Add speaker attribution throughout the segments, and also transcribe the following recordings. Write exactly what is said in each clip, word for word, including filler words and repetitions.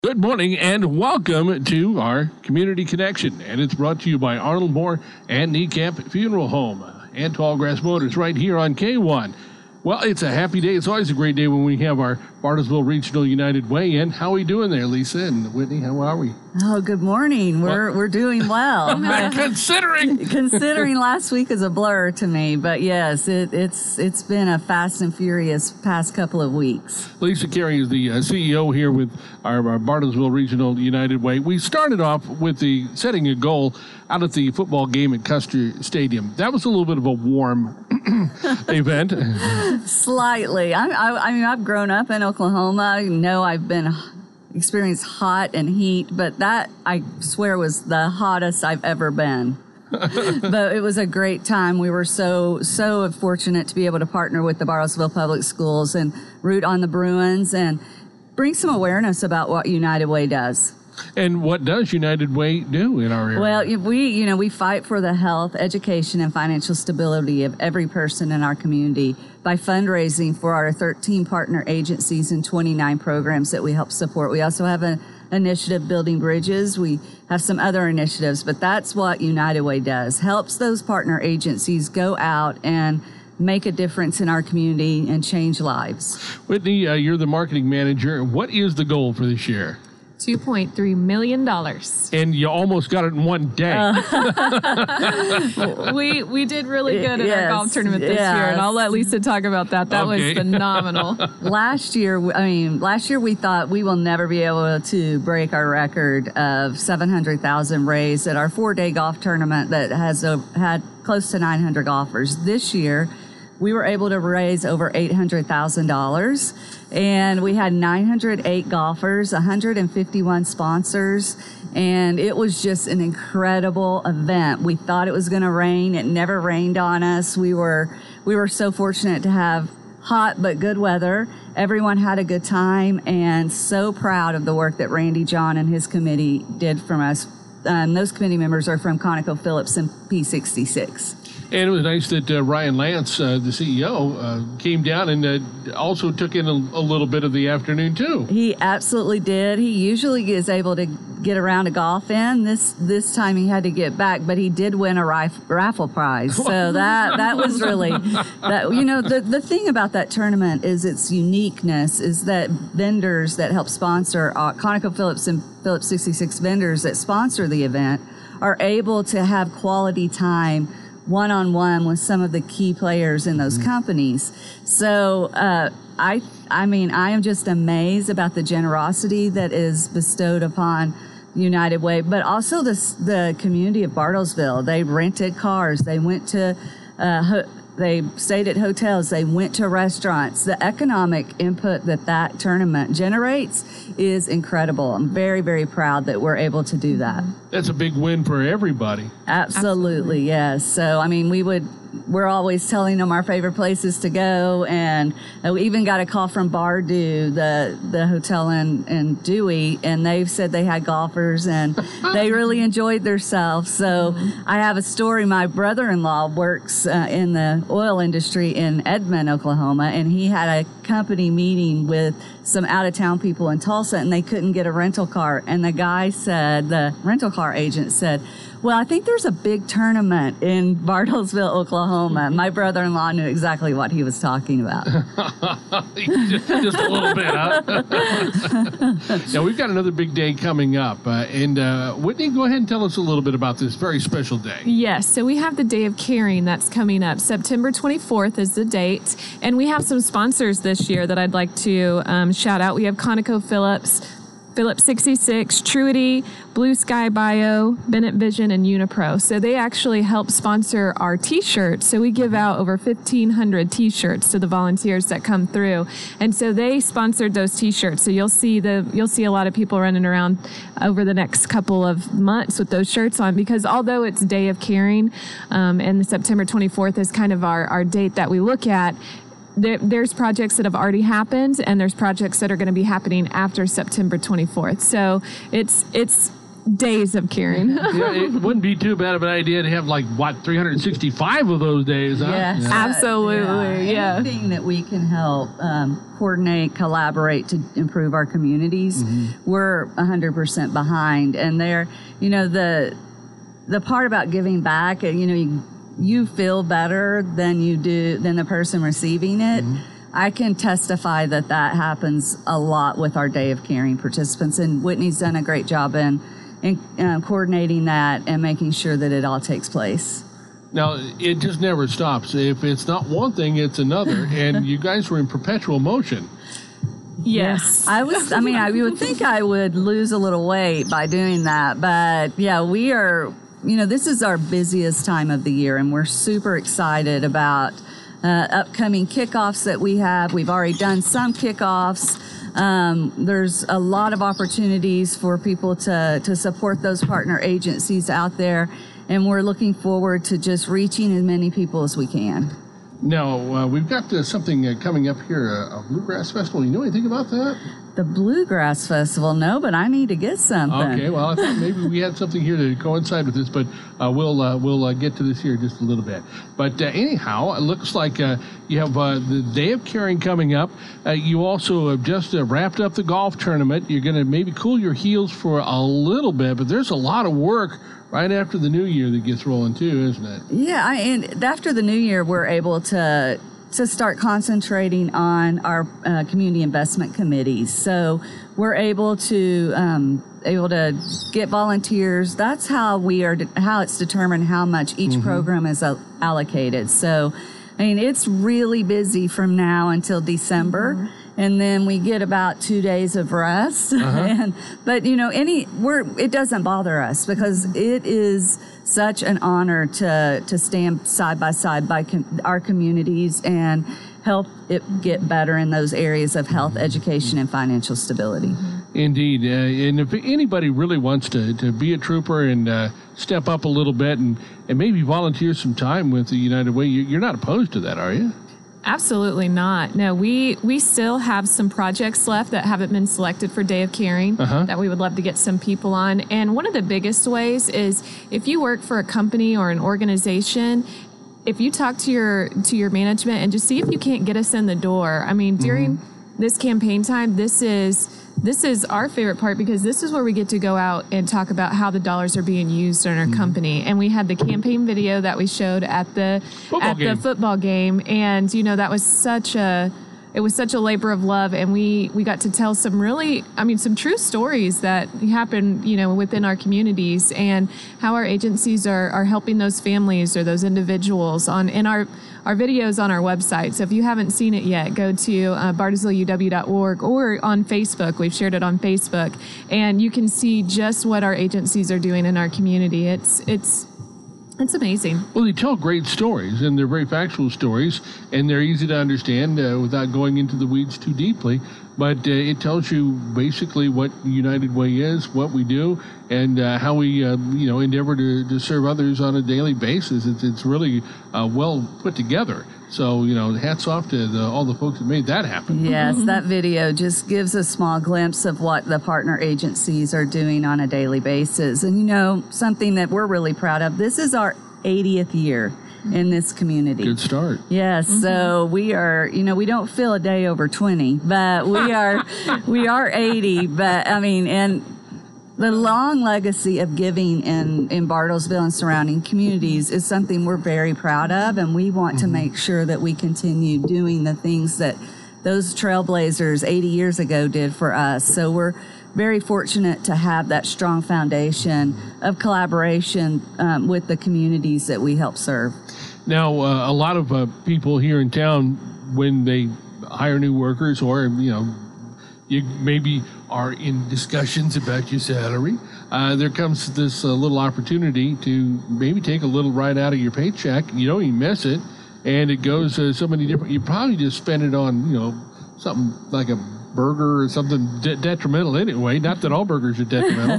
Speaker 1: Good morning and welcome to our Community Connection. And it's brought to you by Arnold Moore and Kneecap Funeral Home and Tallgrass Motors right here on K one. Well, it's a happy day. It's always a great day when we have our Bartlesville Regional United Way in. How are we doing there, Lisa and Whitney? How are we?
Speaker 2: Oh, good morning. We're well, we're doing well.
Speaker 1: Considering
Speaker 2: Considering last week is a blur to me, but yes, it, it's it's been a fast and furious past couple of weeks.
Speaker 1: Lisa Carey is the uh, C E O here with our, our Bartlesville Regional United Way. We started off with the setting a goal out at the football game at Custer Stadium. That was a little bit of a warm event.
Speaker 2: Slightly. I, I, I mean, I've grown up in Oklahoma. I know I've been experienced hot and heat, but that, I swear, was the hottest I've ever been. But it was a great time. We were so, so fortunate to be able to partner with the Bartlesville Public Schools and root on the Bruins and bring some awareness about what United Way does.
Speaker 1: And what does United Way do in our area?
Speaker 2: Well, we, you know, we fight for the health, education, and financial stability of every person in our community by fundraising for our thirteen partner agencies and twenty-nine programs that we help support. We also have an initiative building bridges. We have some other initiatives, but that's what United Way does. Helps those partner agencies go out and make a difference in our community and change lives.
Speaker 1: Whitney, uh, you're the marketing manager. What is the goal for this year?
Speaker 3: two point three million dollars.
Speaker 1: And you almost got it in one day.
Speaker 3: Uh, we we did really good in yes, our golf tournament this yes. year, and I'll let Lisa talk about that. That okay. was phenomenal.
Speaker 2: Last year, I mean, last year we thought we will never be able to break our record of seven hundred thousand raised at our four-day golf tournament that has uh, had close to nine hundred golfers. This year, we were able to raise over eight hundred thousand dollars, and we had nine hundred eight golfers, one hundred fifty-one sponsors, and it was just an incredible event. We thought it was going to rain. It never rained on us. We were we were so fortunate to have hot but good weather. Everyone had a good time, and so proud of the work that Randy John and his committee did from us. Um, those committee members are from ConocoPhillips and P sixty-six.
Speaker 1: And it was nice that uh, Ryan Lance, uh, the C E O, uh, came down and uh, also took in a, a little bit of the afternoon, too.
Speaker 2: He absolutely did. He usually is able to get around to golf in. This this time he had to get back, but he did win a rif- raffle prize. So that that was really, that you know, the, the thing about that tournament is its uniqueness is that vendors that help sponsor, uh, ConocoPhillips and Phillips sixty-six vendors that sponsor the event are able to have quality time one-on-one with some of the key players in those mm-hmm. companies. So uh, I I mean, I am just amazed about the generosity that is bestowed upon United Way, but also the, the community of Bartlesville. They rented cars. They went to, uh, ho- they stayed at hotels. They went to restaurants. The economic input that that tournament generates is incredible. I'm very, very proud that we're able to do that.
Speaker 1: That's a big win for everybody.
Speaker 2: Absolutely, Absolutely. Yes. So, I mean, we would, we're always telling them our favorite places to go. And we even got a call from Bardu, the, the hotel in, in Dewey, and they've said they had golfers and they really enjoyed themselves. So I have a story. My brother-in-law works uh, in the oil industry in Edmond, Oklahoma, and he had a company meeting with some out-of-town people in Tulsa, and they couldn't get a rental car. And the guy said, the rental car agent said, well, I think there's a big tournament in Bartlesville, Oklahoma. My brother-in-law knew exactly what he was talking about.
Speaker 1: just, just a little bit, huh? Now, we've got another big day coming up. Uh, and uh, Whitney, go ahead and tell us a little bit about this very special day.
Speaker 3: Yes, so we have the Day of Caring that's coming up. September twenty-fourth is the date. And we have some sponsors this year that I'd like to um, shout out. We have ConocoPhillips, Phillips sixty-six, Truity, Blue Sky Bio, Bennett Vision, and Unipro. So they actually help sponsor our T-shirts. So we give out over fifteen hundred T-shirts to the volunteers that come through, and so they sponsored those T-shirts. So you'll see the you'll see a lot of people running around over the next couple of months with those shirts on, because although it's Day of Caring, um, and September twenty-fourth is kind of our our date that we look at. There, there's projects that have already happened, and there's projects that are going to be happening after September twenty-fourth. So it's it's days of caring.
Speaker 1: Yeah, it wouldn't be too bad of an idea to have like what three hundred sixty-five of those days, huh?
Speaker 2: Yes.
Speaker 1: Yeah.
Speaker 3: Absolutely, yeah.
Speaker 2: Anything that we can help um, coordinate, collaborate to improve our communities,
Speaker 1: Mm-hmm.
Speaker 2: we're one hundred percent behind. And they're, you know, the the part about giving back, you know, you, you feel better than you do than the person receiving it.
Speaker 1: Mm-hmm.
Speaker 2: I can testify that that happens a lot with our Day of Caring participants, and Whitney's done a great job in, in uh, coordinating that and making sure that it all takes place.
Speaker 1: Now, it just never stops. If it's not one thing, it's another, and you guys were in perpetual motion.
Speaker 3: Yes.
Speaker 2: I was, I mean, I you would think I would lose a little weight by doing that, but yeah, we are, you know, this is our busiest time of the year, and we're super excited about uh, upcoming kickoffs that we have. We've already done some kickoffs. Um, there's a lot of opportunities for people to, to support those partner agencies out there, and we're looking forward to just reaching as many people as we can.
Speaker 1: Now, uh, we've got uh, something uh, coming up here, uh, a Bluegrass Festival. You know anything about that?
Speaker 2: The Bluegrass Festival, no, but I need to get something.
Speaker 1: Okay, well, I thought maybe we had something here to coincide with this, but uh, we'll uh, we'll uh, get to this here in just a little bit. But uh, anyhow, it looks like uh, you have uh, the Day of Caring coming up. Uh, you also have just uh, wrapped up the golf tournament. You're going to maybe cool your heels for a little bit, but there's a lot of work right after the new year that gets rolling too, isn't it?
Speaker 2: Yeah, I, and after the new year, we're able to to start concentrating on our uh, community investment committees. So we're able to um, able to get volunteers. That's how we are. How it's determined how much each mm-hmm. program is uh, allocated. So, I mean, it's really busy from now until December. Mm-hmm. And then we get about two days of rest. Uh-huh. and, but, you know, any we're it doesn't bother us because it is such an honor to, to stand side by side by com- our communities and help it get better in those areas of health, education, and financial stability.
Speaker 1: Indeed. Uh, and if anybody really wants to, to be a trooper and uh, step up a little bit and, and maybe volunteer some time with the United Way, you, you're not opposed to that, are you?
Speaker 3: Absolutely not. No, we we still have some projects left that haven't been selected for Day of Caring uh-huh. that we would love to get some people on. And one of the biggest ways is if you work for a company or an organization, if you talk to your to your management and just see if you can't get us in the door. I mean, during mm-hmm. this campaign time, this is this is our favorite part because this is where we get to go out and talk about how the dollars are being used in our mm-hmm. company. And we had the campaign video that we showed at the football at game. the football game, and you know that was such a it was such a labor of love, and we we got to tell some really, I mean, some true stories that happen, you know, within our communities and how our agencies are are helping those families or those individuals on in our our videos on our website. So if you haven't seen it yet, go to uh, bartlesville u w dot org or on Facebook. We've shared it on Facebook, and you can see just what our agencies are doing in our community. It's it's It's amazing.
Speaker 1: Well, they tell great stories, and they're very factual stories, and they're easy to understand uh, without going into the weeds too deeply. But uh, it tells you basically what United Way is, what we do, and uh, how we, uh, you know, endeavor to, to serve others on a daily basis. It's, it's really uh, well put together. So, you know, hats off to the, all the folks that made that happen.
Speaker 2: Yes, that video just gives a small glimpse of what the partner agencies are doing on a daily basis. And, you know, something that we're really proud of, this is our eightieth year in this community.
Speaker 1: Good start.
Speaker 2: Yes, mm-hmm. So we are, you know, we don't feel a day over twenty, but we are, we are eighty. But, I mean, and the long legacy of giving in, in Bartlesville and surrounding communities is something we're very proud of, and we want mm-hmm. to make sure that we continue doing the things that those trailblazers eighty years ago did for us. So we're very fortunate to have that strong foundation of collaboration um, with the communities that we help serve.
Speaker 1: Now, uh, a lot of uh, people here in town, when they hire new workers or, you know, you maybe are in discussions about your salary, uh, there comes this uh, little opportunity to maybe take a little right out of your paycheck. You don't even miss it, and it goes uh, so many different. You probably just spend it on, you know, something like a burger or something de- detrimental anyway. Not that all burgers are detrimental,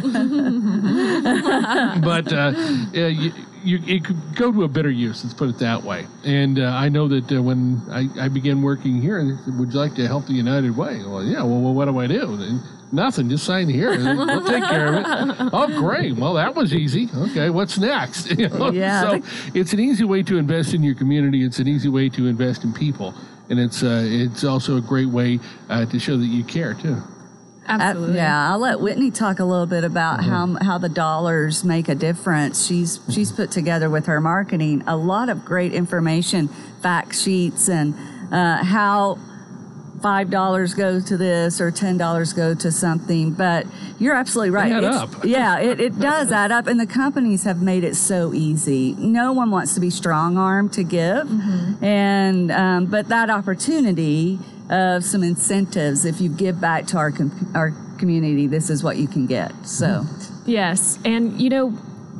Speaker 1: but uh, yeah, you, you, it could go to a better use. Let's put it that way. And uh, I know that uh, when I, I began working here, they said, would you like to help the United Way? Well, yeah. Well, well what do I do? And Nothing, just sign here. We'll take care of it. Oh, great. Well, that was easy. Okay, what's next? You know?
Speaker 2: Yeah.
Speaker 1: So it's an easy way to invest in your community. It's an easy way to invest in people. And it's uh, it's also a great way uh, to show that you care, too.
Speaker 3: Absolutely.
Speaker 2: Uh, yeah, I'll let Whitney talk a little bit about
Speaker 1: Mm-hmm.
Speaker 2: how how the dollars make a difference. She's she's put together with her marketing a lot of great information, fact sheets, and uh, how five dollars go to this or ten dollars go to something. But you're absolutely right.
Speaker 1: They add
Speaker 2: It's-
Speaker 1: up.
Speaker 2: Yeah, it, it does add up, and the companies have made it so easy. No one wants to be strong-armed to give,
Speaker 3: Mm-hmm.
Speaker 2: and um, but that opportunity of some incentives, if you give back to our com- our community, this is what you can get. So,
Speaker 3: Yes, and you know,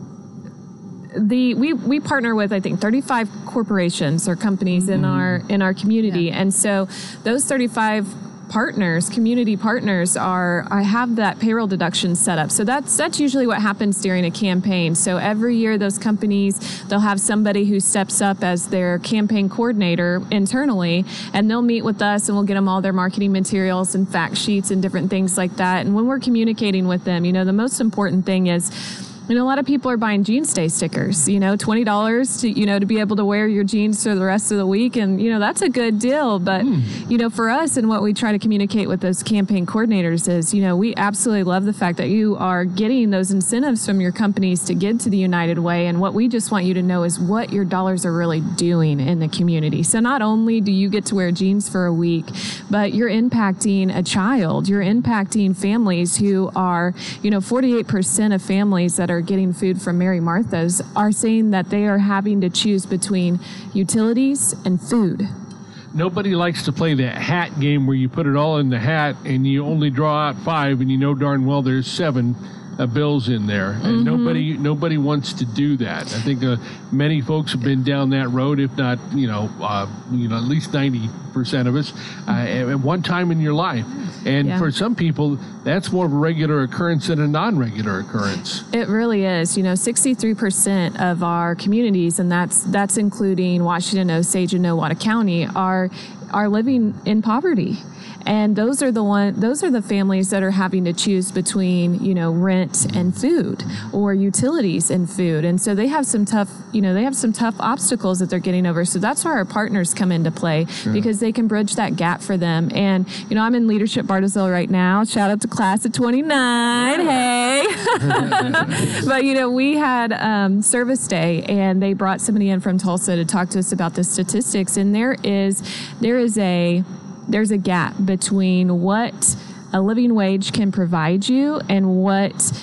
Speaker 3: the we we partner with I think thirty-five corporations or companies in our in our community,
Speaker 2: Yeah.
Speaker 3: and so those thirty-five partners, community partners, are I have that payroll deduction set up. So that's that's usually what happens during a campaign. So every year, those companies, they'll have somebody who steps up as their campaign coordinator internally, and they'll meet with us, and we'll get them all their marketing materials and fact sheets and different things like that. And when we're communicating with them, you know, the most important thing is, you know, a lot of people are buying Jeans Day stickers, you know, twenty dollars to, you know, to be able to wear your jeans for the rest of the week. And, you know, that's a good deal. But,
Speaker 1: Mm.
Speaker 3: you know, for us and what we try to communicate with those campaign coordinators is, you know, we absolutely love the fact that you are getting those incentives from your companies to give to the United Way. And what we just want you to know is what your dollars are really doing in the community. So not only do you get to wear jeans for a week, but you're impacting a child. You're impacting families who are, you know, forty-eight percent of families that are getting food from Mary Martha's are saying that they are having to choose between utilities and food.
Speaker 1: Nobody likes to play that hat game where you put it all in the hat and you only draw out five, and you know darn well there's seven uh, bills in there. And
Speaker 3: Mm-hmm.
Speaker 1: nobody nobody wants to do that. I think uh, many folks have been down that road, if not, you know, uh, you know, at least ninety percent of us uh, at one time in your life. And
Speaker 3: Yeah.
Speaker 1: for some people, that's more of a regular occurrence than a non-regular occurrence.
Speaker 3: It really is. You know, sixty-three percent of our communities, and that's that's including Washington, Osage, and Nowata County, are are living in poverty. And those are the one those are the families that are having to choose between, you know, rent and food, or utilities and food. And so they have some tough, you know, they have some tough obstacles that they're getting over. So that's where our partners come into play, because they can bridge that gap for them. And, you know, I'm in Leadership Bartlesville right now. Shout out to class of twenty-nine. Hey. But, you know, we had um, service day, and they brought somebody in from Tulsa to talk to us about the statistics. And there is there is a there's a gap between what a living wage can provide you and what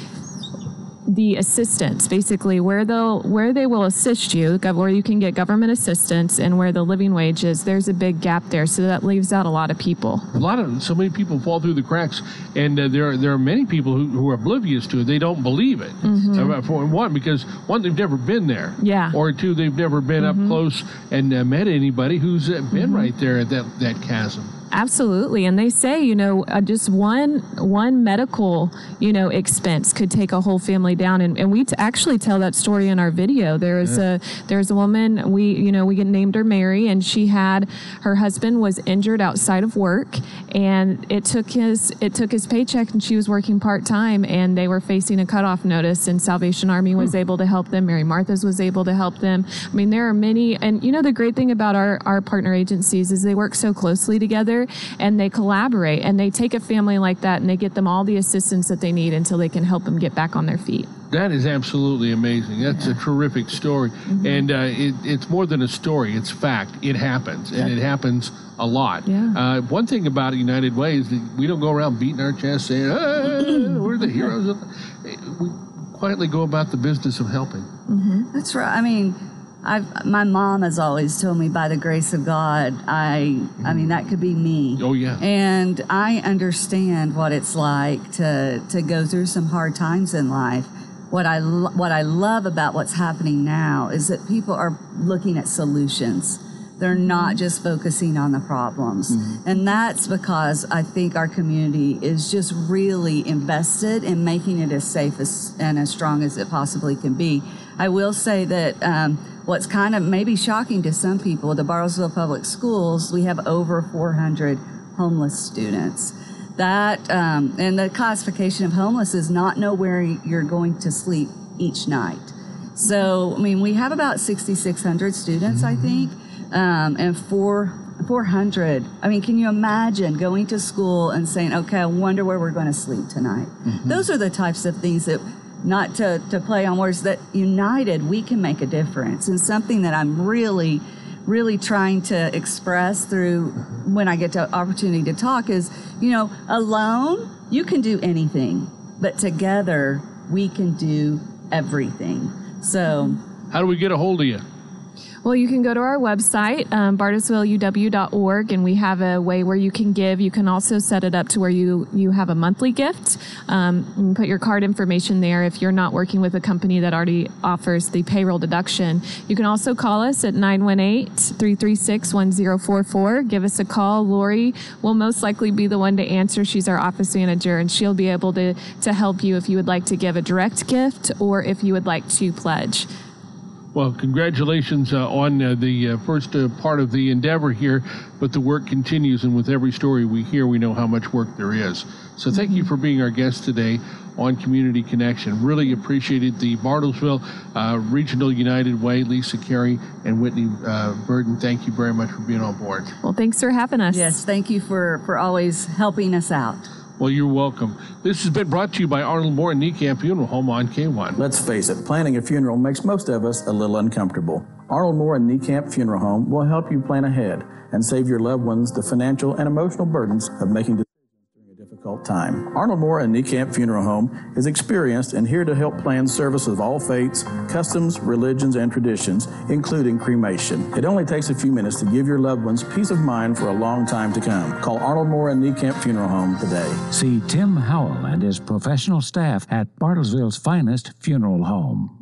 Speaker 3: the assistance, basically where they'll where they will assist you, gov- where you can get government assistance, and where the living wage is. There's a big gap there, so that leaves out a lot of people.
Speaker 1: A lot of so many people fall through the cracks, and uh, there are there are many people who, who are oblivious to it. They don't believe it. Uh, for one, because one, they've never been there.
Speaker 3: Yeah.
Speaker 1: Or two, they've never been up close and uh, met anybody who's uh, been right there at that that chasm.
Speaker 3: Absolutely. And they say, you know, uh, just one one medical, you know, expense could take a whole family down. And, and we t- actually tell that story in our video. There is a there's a woman, we, you know, we get named her Mary, and she had, her husband was injured outside of work, and it took his it took his paycheck, and she was working part-time, and they were facing a cutoff notice, and Salvation Army was able to help them. Mary Martha's was able to help them. I mean, there are many, and you know, the great thing about our, our partner agencies is they work so closely together, and they collaborate, and they take a family like that and they get them all the assistance that they need until they can help them get back on their feet.
Speaker 1: That is absolutely amazing. That's a terrific story.
Speaker 3: Mm-hmm.
Speaker 1: And uh, it, it's more than a story. It's fact. It happens. And it happens a lot.
Speaker 3: Yeah.
Speaker 1: Uh, one thing about United Way is that we don't go around beating our chest saying, ah, we're the heroes. Of the... We quietly go about the business of helping.
Speaker 2: that's right. I mean, I've, my mom has always told me, by the grace of God, I, I mean, that could be me.
Speaker 1: Oh, yeah.
Speaker 2: And I understand what it's like to, to go through some hard times in life. What I, lo- what I love about what's happening now is that people are looking at solutions. They're not just focusing on the problems. And that's because I think our community is just really invested in making it as safe as, and as strong as it possibly can be. I will say that um, what's kind of maybe shocking to some people, the Bartlesville Public Schools, we have over four hundred homeless students. that, um, and the classification of homeless is not know where you're going to sleep each night. So, I mean, we have about sixty-six hundred students, I think, um, and four, four hundred. I mean, can you imagine going to school and saying, okay, I wonder where we're going to sleep tonight? Mm-hmm. Those are the types of things that, not to, to play on words, that united, we can make a difference. And something that I'm really, really trying to express through when I get the opportunity to talk is, you know, alone, you can do anything, but together, we can do everything. So,
Speaker 1: how do we get a hold of you?
Speaker 3: Well, you can go to our website, um, bartlesville u w dot org, and we have a way where you can give. You can also set it up to where you, you have a monthly gift. Um, you can put your card information there if you're not working with a company that already offers the payroll deduction. You can also call us at nine one eight, three three six, one zero four four. Give us a call. Lori will most likely be the one to answer. She's our office manager, and she'll be able to, to help you if you would like to give a direct gift or if you would like to pledge.
Speaker 1: Well, congratulations uh, on uh, the uh, first uh, part of the endeavor here, but the work continues, and with every story we hear, we know how much work there is. So thank you for being our guest today on Community Connection. Really appreciated the Bartlesville uh, Regional United Way. Lisa Carey and Whitney uh, Burton, thank you very much for being on board.
Speaker 3: Well, thanks for having us.
Speaker 2: yes, thank you for, for always helping us out.
Speaker 1: Well, you're welcome. This has been brought to you by Arnold Moore and Niekamp Funeral Home on K one.
Speaker 4: Let's face it, planning a funeral makes most of us a little uncomfortable. Arnold Moore and Niekamp Funeral Home will help you plan ahead and save your loved ones the financial and emotional burdens of making decisions during a difficult time. Arnold Moore and Niekamp Funeral Home is experienced and here to help plan services of all faiths, customs, religions, and traditions, including cremation. It only takes a few minutes to give your loved ones peace of mind for a long time to come. Call Arnold Moore and Niekamp Funeral Home today.
Speaker 5: See Tim Howell and his professional staff at Bartlesville's finest funeral home.